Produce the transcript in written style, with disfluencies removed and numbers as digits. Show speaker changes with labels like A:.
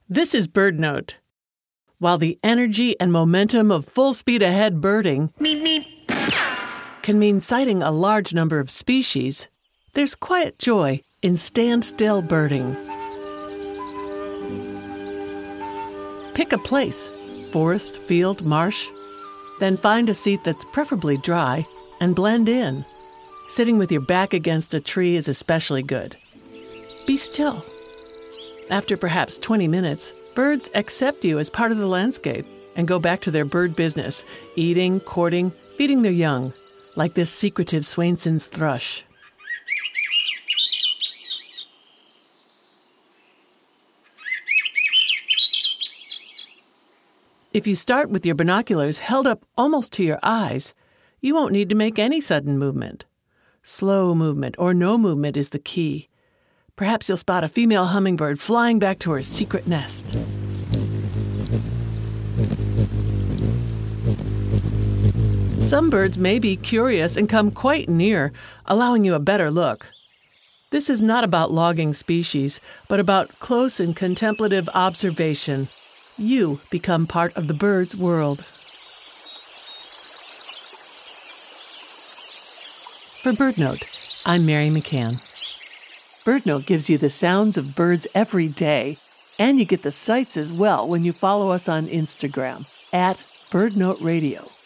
A: This is BirdNote. While the energy and momentum of full speed ahead birding can mean sighting a large number of species, there's quiet joy in standstill birding. Pick a place, forest, field, marsh, then find a seat that's preferably dry and blend in. Sitting with your back against a tree is especially good. Be still. After perhaps 20 minutes, birds accept you as part of the landscape and go back to their bird business, eating, courting, feeding their young, like this secretive Swainson's thrush. If you start with your binoculars held up almost to your eyes, you won't need to make any sudden movement. Slow movement or no movement is the key. Perhaps you'll spot a female hummingbird flying back to her secret nest. Some birds may be curious and come quite near, allowing you a better look. This is not about logging species, but about close and contemplative observation. You become part of the bird's world. For BirdNote, I'm Mary McCann. BirdNote gives you the sounds of birds every day, and you get the sights as well when you follow us on Instagram @BirdNoteRadio.